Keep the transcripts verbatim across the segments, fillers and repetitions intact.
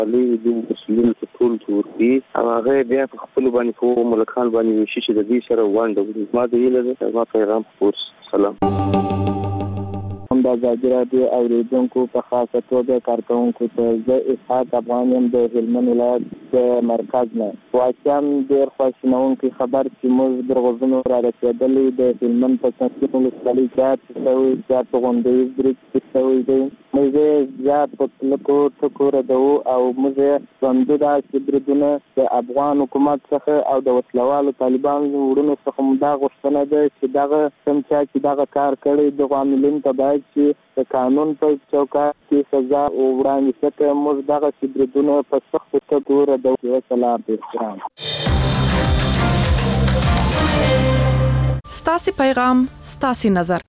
علی د مسلمان په ټول توري هغه بیا په خپل باندې په ملکان باندې شي چې د دې سره وانډه ما د یله ما پیغام پورس سلام هم د ازادي راډیو اوریدونکو په خاصه توګه کارکونکو ته زه اسحاق افغان یم د هلمند ولایت د مرکز نه واقعا ډېر خواشینونکی خبر چې موږ د غوږونو را رسېدلی د هلمند په سنتین ولسوالۍ کې شوی زیات غونډیز برج شوی دی موږ زیات په کلکو ټکو ردوو او موږ څنډو دا چې بریدونه د افغان حکومت څخه او د وسلوالو طالبانو وروڼو څخه موږ دا غوښتنه ده چې دغه کوم چا چې دغه کار کړی دغه عاملین ته باید چې د قانون په چوکاټ کې سزا وړاندې شي. موږ دغه چې بریدونه په سختو ټکو ردوو. سلام احترام. ستاسي پیغام ستاسي نظر.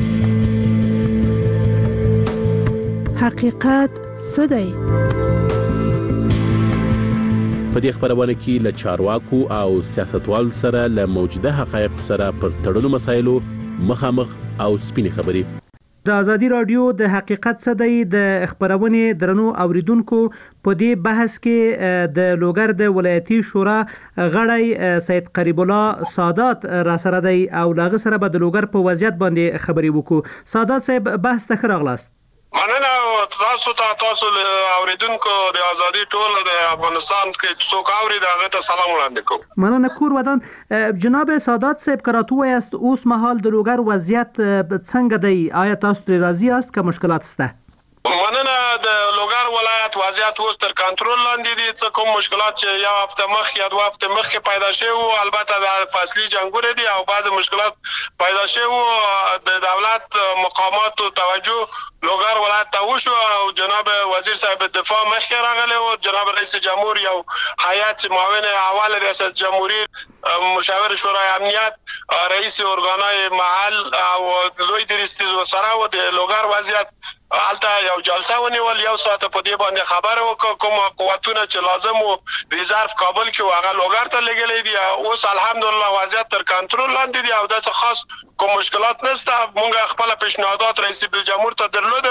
حقیقت څه دی؟ په دې خبرونه کې له چارواکو او سیاستوالو سره له موجوده حقایق سره پر تړلو مسایلو مخامخ او سپینې خبرې. د ازادي رادیو د حقیقت څه دی د خبرونه درنو اوریدونکو په دې بحث کې د لوګر د ولایتي شورا غړی سید قریب الله سادات را سره دی او لاغه سره به د لوګر په وضعیت باندې خبرې وکړو. سادات صاحب بحث ته راغلاست. مننه تاسو ته تاسو اوریدونکو د ازادي ټول د افغانستان کې څوک اوري دغه ته سلام وړاندې کوم. مننه کور ودان. جناب سادات صاحب کراتو است اوس مهال د لوګر وضعیت څنګه دی؟ آیا تاسو تر راضی است که مشکلات شته؟ مننه د لوګر ولایت وضعیت اوس تر کنټرول لاندې دي. څه کوم مشکلات چې یو هفته مخکې یا دوه هفته مخکې پیدا شوي البته د فصلي جنګونه دي او بعض مشکلات پیدا شوي د دولت مقاماتو توجه لوګر ولایت ته وشو او جناب وزیر صاحب دفاع مخکې راغلی او جناب رئیس جمهور یو هیئت معاون اول ریاست جمهوریت مشاور شورای امنیت رئیس ارګانای محل او لوی درستیز وسره و د لوګر وضعیت حالته یو جلسه ونیول یو ساعت په دې باندې خبره وکړه کوم قوتونه چې لازم وو ریزرو کابل کې هغه لوګر ته لګلې دي. اوس الحمدلله وضعیت تر کنټرول لاندې دي او داسې خاص کوم مشکلات نشته. موږ خپل پیشنهادات رئیس جمهور ته درلود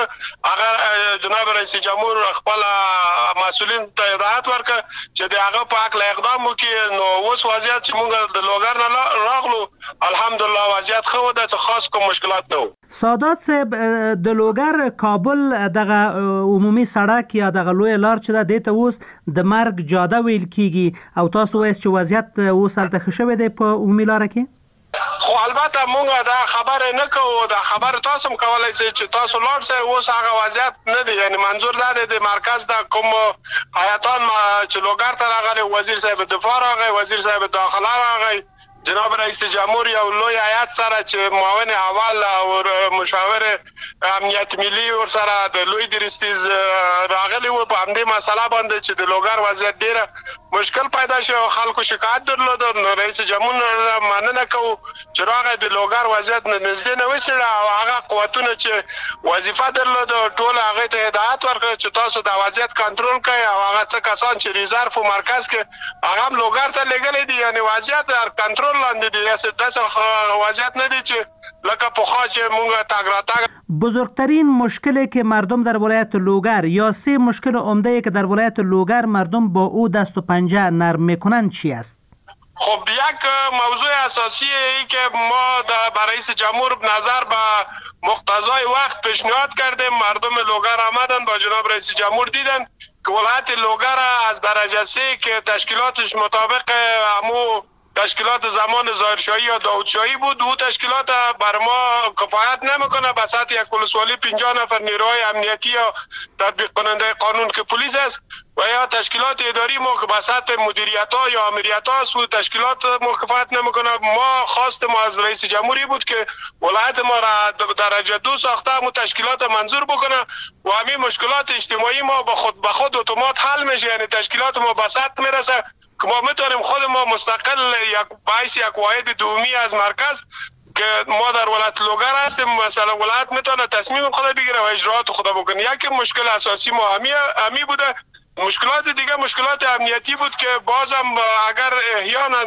هغه جناب رئیس جمهور خپل مسؤلین ته هدایت ورکړ چې د هغه په حق اقدام وکړي. نو اوس وضعیت چې موږ د لوګر نه راغلو الحمدلله وضعیت خو داسې خاص کوم مشکلات نه وو. سادات صاحب د لوګر کابل دغه عمومي سړک یا دغه لوی لار چې د دې ته اوس د مرګ جاده ویل کیږي او تاسو وایي چې وضعیت اوس هلته ښه شوی دی په عمومي لاره کې؟ خو البته مونږ دا خبره نه کوو. دا خبره تاسو هم کولای شئ چې تاسو لاړ شئ. اوس هغه وضعیت نه دی یعنی منظور دا دی د مرکز د کوم هیئتان چې لوګر ته راغلي وزیر صاحب دفاع راغی وزیر صاحب داخله راغی جناب رئیس جمهور یو لوی هیئت سره چې معاون اول او مشاور امنیت ملي ور سره د لوی درستیز راغلی و په همدې مسله باندې چې د لوګر وضعیت ډیره مشکل پیدا شو خلکو شکایت درلود. رئیس جمهور مننه کوو چې راغی د لوګر وضعیت نږدې نه وسړه او هغه قوتونه چې وظیفه درلود ټول هغه ته هدایت ورکړ چې تاسو د وضعیت کنټرول کړئ او هغه څه کسان چې ریزرو مرکز کې هغه هم لوګر ته لګلې دي یعنی وضعیت در کنټرول لاندې دي. یا داسې وضعیت نه دی چې لکه پخوا چې مونږ تاګ راتاګ. بزرگترین مشکلی که مردم در ولایت لوگر یا سه مشکل عمده که در ولایت لوگر مردم با او دست و پنجه نرم میکنند چی است؟ خب یک موضوع اساسی ای که ما در رئیس جمهور نظر به مقتضای وقت پیشنهاد کردیم. مردم لوگر آمدن با جناب رئیس جمهور دیدن که ولایت لوگر از درجه سه که تشکیلاتش مطابق همو تشکیلات زمان ظاهرشاهی یا داودشاهی بود او تشکیلات بر ما کفایت نمیکنه. به سطح یک ولسوالی پنجاه نفر نیروهای امنیتی یا تطبیق کننده قانون که پلیس است و یا تشکیلات اداری ما که به سطح مدیریت ها یا امریت ها است و تشکیلات ما کفایت نمیکنه. ما خواست ما از رئیس جمهوری بود که ولایت ما را درجه دو ساخته همون تشکیلات منظور بکنه و همین مشکلات اجتماعی ما به خود به خود اتومات حل میشه یعنی تشکیلات ما به سطح میرسه که ما میتونیم خود ما مستقل یک باعث یک واحد دومی از مرکز که ما در ولایت لوگر هستیم مثلا ولایت میتونه تصمیم خود بگیره و اجرات خود بکنه. یکی مشکل اساسی ما همی همی بوده. مشکلات دیگه مشکلات امنیتی بود که بازم اگر احیانا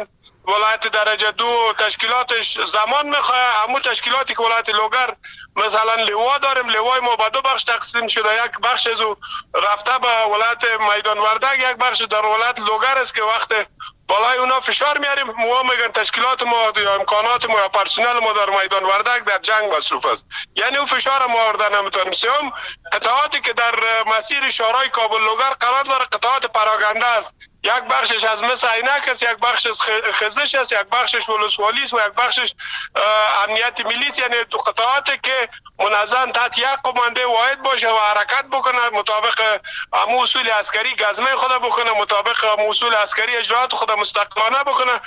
ولایت درجه دو تشکیلاتش زمان میخواه. همون تشکیلاتی که ولایت لوگر مثلا لوا داریم، لوای ما به دو بخش تقسیم شده، یک بخش از رفته به ولایت میدان وردک، یک بخش در ولایت لوگر است که وقت بالای اونا فشار میاریم ما میگن تشکیلات ما یا امکانات ما یا پرسنل ما در میدان وردک در جنگ مصروف است، یعنی اون فشار ما آوردن نمیتونیم. سوم قطعاتی که در مسیر شورای کابل لوگر قرار داره قطعات پراگنده است، یک بخشش از مس عینک است، یک بخشش خزش است، یک بخشش ولسوالی است و یک بخشش امنیت ملی است، یعنی دو قطعاتی که منظم تحت یک قمانده واحد باشه و حرکت بکنه مطابق امو اصول عسکری گزمه خود بکنه، مطابق امو اصول عسکری اجرات خود مستقلانه بکنه.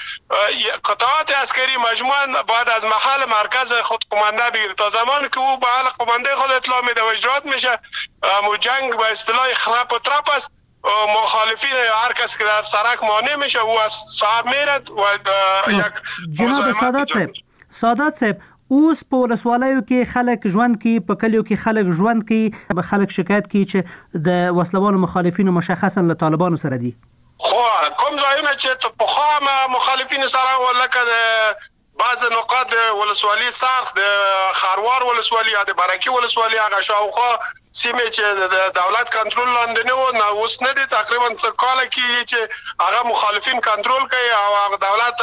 قطعات عسکری مجموعاً باید از محل مرکز خود قمانده بگیره، تا زمانی که او به محل قمانده خود اطلاع میده و اجرات میشه امو جنگ به اصطلاح خراب و ترپ است. مخالفین یا هر کسی که در سرک مانع میشه او از صاحب میرد و یک جناب سادات صاحب سادات صاحب اوس په ولسوالیو کې خلک ژوند کې په کلیو کې خلک ژوند کې به خلک شکایت کوي چې د وسلوالو مخالفینو مشخصا له طالبانو سره دي. خو کوم ځایونه چې په خامه مخالفین سره ولکه د بعض نقاط ولسوالی سرخ د خروار ولسوالی یا د برکی ولسوالی هغه شاوخوا سیمه چې د دولت کنټرول لاندې نه و، نه اوس نه دي، تقریبا څه کال کې چې هغه مخالفین کنټرول کوي او هغه دولت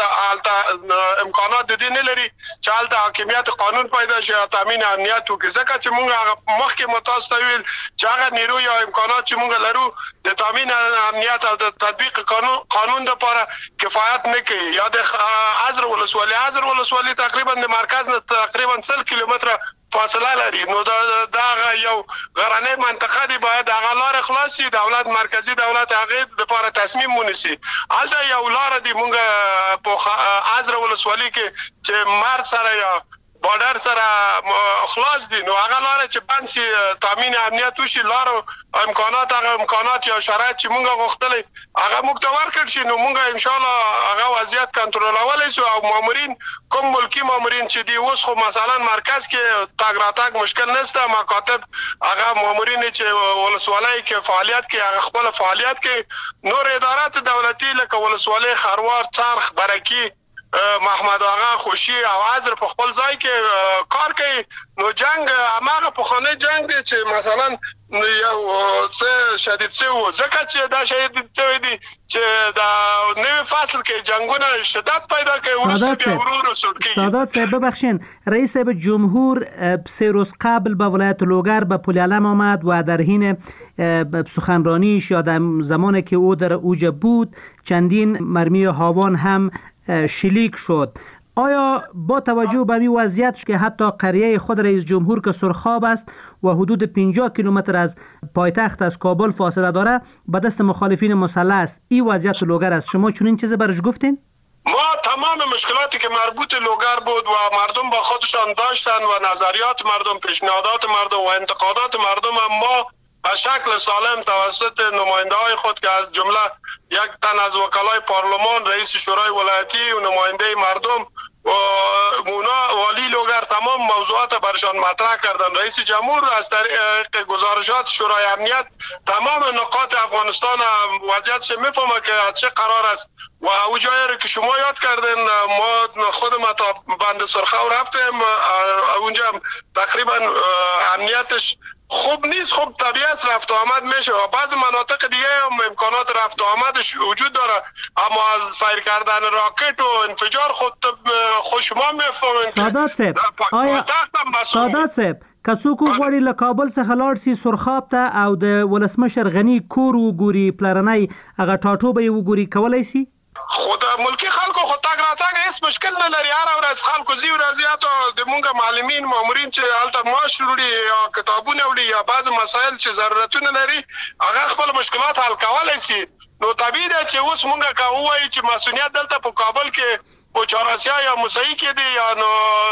حالت امکانات د دې نه لري چې حالت حاکمیت قانون پیدا شي او تامین امنیت وکړي. ځکه چې موږ هغه مخکې متاسفه ویل چې هغه نیرو یا امکانات چې موږ لرو د تامین امنیت او د تطبیق قانون قانون لپاره کفایت نه کوي. یا د حضر ولسوالی حضر ولسوالی تقریبا د مرکز نه تقریبا سل کیلومتره فاصله لري، نو دا دا یو غرنۍ منطقه دی، باید هغه لار خلاصي، دولت مرکزی دولت هغه لپاره تصمیم ونیسي. البته یو لار دی مونږ په حضر ولسوالی کې چې مر سره یا بارډر سره خلاص دي، نو هغه لار چې بنسي تامین امنیت وشي، لار امکانات هغه امکانات یا شرایط چې مونږ غوښتلې هغه موږ ته ورکړ شي، نو مونږ ان شاء الله هغه وضعیت کنټرولولای شو. او مامورین کوم ملکی مامورین چې دی اوس خو مثلا مرکز کې تاګ راتګ مشکل نشته، مکاتب هغه مامورین چې ولسوالۍ کې فعالیت کې هغه خپل فعالیت کې، نور ادارات دولتي لکه ولسوالۍ خروار څرخ برکی محمد آغا خوشی او حضر په خپل ځای کې کار کوي. نو جنگ هغه په خانه جنگ دی چې مثلا یو څه شدید څه و، ځکه چې دا شدید څه دی چې دا نوې فصل کې جنگونه شدت پیدا کوي ورسره بیا ورو سود کوي. سادات صاحب ببخشین، رئیس صاحب جمهور سه روز قبل به ولایت لوگر به پل علم آمد و در حین سخنرانیش یا در زمانی که او در اوج بود چندین مرمی هاوان هم شلیک شد. آیا با توجه به این وضعیت که حتی قریه خود رئیس جمهور که سرخاب است و حدود پنجاه کیلومتر از پایتخت از کابل فاصله داره به دست مخالفین مسلح است، این وضعیت لوگر است، شما چنین چیزی برش گفتین؟ ما تمام مشکلاتی که مربوط لوگر بود و مردم با خودشان داشتن و نظریات مردم، پیشنهادات مردم و انتقادات مردم هم ما به شکل سالم توسط نماینده های خود که از جمله یک تن از وکلای پارلمان، رئیس شورای ولایتی و نماینده مردم و مونا والی لوگر تمام موضوعات برشان مطرح کردن. رئیس جمهور از طریق گزارشات شورای امنیت تمام نقاط افغانستان وضعیتش میفهمه که چه قرار است و او جایی رو که شما یاد کردین ما خود ما تا بند سرخو رفتیم، اونجا تقریبا امنیتش خوب نیست، خوب طبیعت رفت و آمد میشه و بعض مناطق دیگه هم امکانات رفت و آمدش وجود داره، اما از فایر کردن راکت و انفجار خود خود شما میفهمین. سادات صاحب آیا سادات صاحب کڅوک غواړي له کابل څخه لاړ شي سرخاب ته او د ولسمشر غنی کور وګوري پلرنۍ هغه ټاټو به وګوري کولای شي؟ خود ملکی خلکو خو تاګ راتګ هیڅ مشکل نه لري، هر ورځ خلکو زی ورځي ته د مونږه معلمین مامورین چې هلته معاش وړي یا کتابونه وړي یا بعض مسایل چې ضرورتونه لري هغه خپل مشکلات حل کولای شي. نو طبیعي ده چې اوس مونږه کوو چې مسؤلیت دلته په کابل کې په چهارسیا یا موسعی کې دی یا نو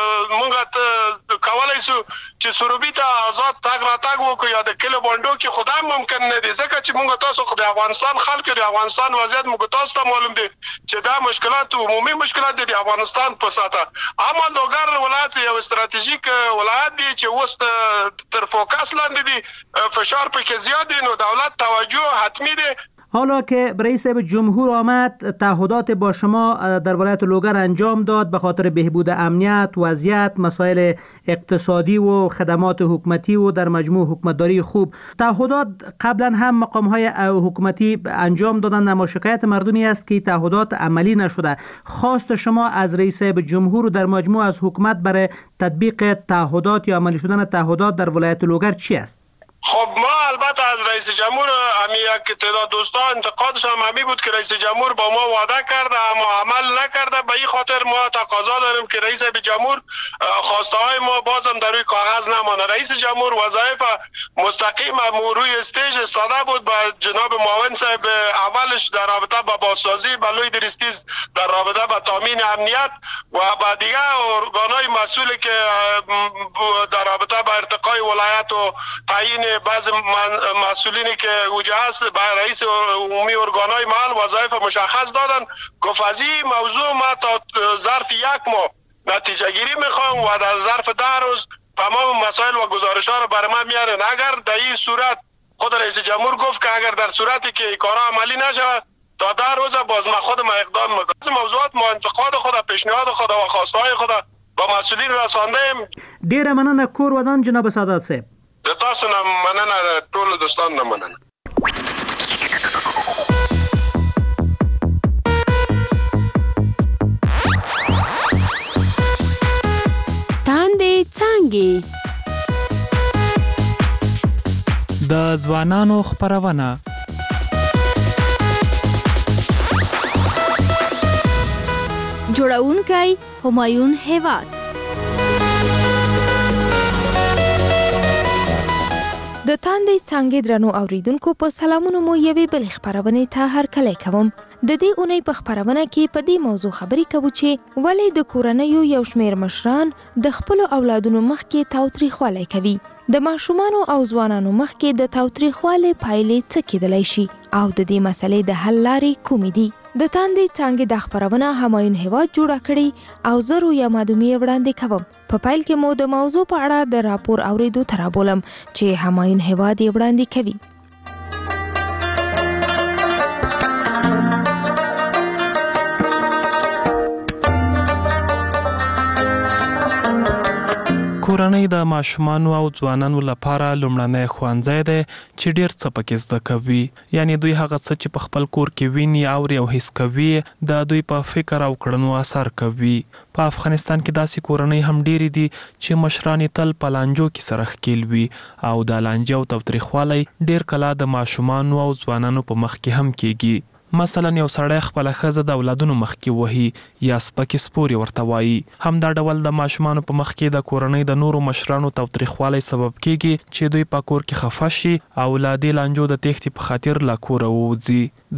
مونږه کولای شو چې سروبي ته آزاد تاګ راتګ وکړو یا د کلو باندو کې خدای ممکن نه دی، ځکه چې مونږ تاسو خو د افغانستان خلک د افغانستان وضعیت مونږ تاسو ته معلوم دی چې دا مشکلات عمومي مشکلات دي د افغانستان په ساته. اما لوګر ولایت یو استراتیژیک ولایت دی چې اوس تر فوکس لاندې دی، فشار پکې زیات دی، نو دولت توجه حتمی دی. حالا که رئیس جمهور آمد تعهدات با شما در ولایت لوگر انجام داد به خاطر بهبود امنیت، وضعیت، مسائل اقتصادی و خدمات حکومتی و در مجموع حکومتداری خوب، تعهدات قبلا هم مقام‌های حکومتی انجام دادن، اما شکایت مردمی است که تعهدات عملی نشده. خواست شما از رئیس جمهور و در مجموع از حکومت برای تطبیق تعهدات یا عملی شدن تعهدات در ولایت لوگر چی است؟ خب ما البته از رئیس جمهور همی یک تعداد دوستا انتقادش هم همی بود که رئیس جمهور با ما وعده کرده اما عمل نکرده. به این خاطر ما تقاضا داریم که رئیس جمهور خواسته های ما بازم در روی کاغذ نمانه. رئیس جمهور وظایف مستقیم روی استیج استاده بود با جناب معاون صاحب اولش در رابطه با بازسازی بلوی درستیز در رابطه با تامین امنیت و با دیگه ارگانهای مسئولی که در رابطه با ارتقای ولایت و تعیین بعض مسئولینی که اوجه هست به رئیس عمومی ارگانهای محل وظایف مشخص دادن. گفت از این موضوع ما تا ظرف یک ماه نتیجه گیری میخوام و در ظرف ده روز تمام مسائل و گزارش ها رو برای ما میارن. اگر در این صورت خود رئیس جمهور گفت که اگر در صورتی که کارا عملی نشه تا ده روز باز ما خود ما اقدام میکنم. از موضوعات ما انتقاد خود، پیشنهاد خود و خواسته های خود با مسئولین رساندیم. ډیر مننه کور ودان جناب سادات صاحب. د تاسو نه مننه، ټول دوستان نه مننه. تاندې څانګې د ځوانانو خپرونه جوړونکی همایون هیواد. د تاندې څانګې درنو اوریدونکو په سلامونو مو یوې بلې خپرونې ته هرکلی کوم. د دې اونۍ په خپرونه کې په دې موضوع خبرې کوو چې ولې د کورنیو یو شمېر مشران د خپلو اولادونو مخکې تاوتریخوالی کوي. د ماشومانو او ځوانانو مخکې د تاوتریخوالي پایلې څه کیدلی شي او د دې مسلې د حل لارې کومې دي؟ د تاندې څانګې د خپرونه همایون هیواد جوړه کړې او زه رویا مادومي وړاندې کوم. په پیل کې مو د موضوع په اړه د راپور اوریدو ته رابولم چې همایون هیواد یې وړاندې کوي. کورنۍ د ماشومانو او ځوانانو لپاره لومړنی ښوونځی دی چې ډېر څه پکې زده کوي. یعنې دوی هغه څه چې په خپل کور کې ویني، اوري او حس کوي د دوی په فکر او کړنو اثر کوي. په افغانستان کې داسې کورنۍ هم ډېرې دي چې مشران یې تل په لانجو کې سره ښکېل وي او د لانجې او تاوتریخوالی ډېر کله د ماشومانو او ځوانانو په مخ کې هم کېږي. مثلا یو سړی خپله ښځه د اولادونو مخ کې وهي یا سپکې سپورې ورته وایي. همدا ډول د ماشومانو په مخ کې د کورنۍ د نورو مشرانو تاوتریخوالی سبب کېږي چې دوی په کور کې خفه شي او له دې لانجو د تېښتې په خاطر له کوره ووځي.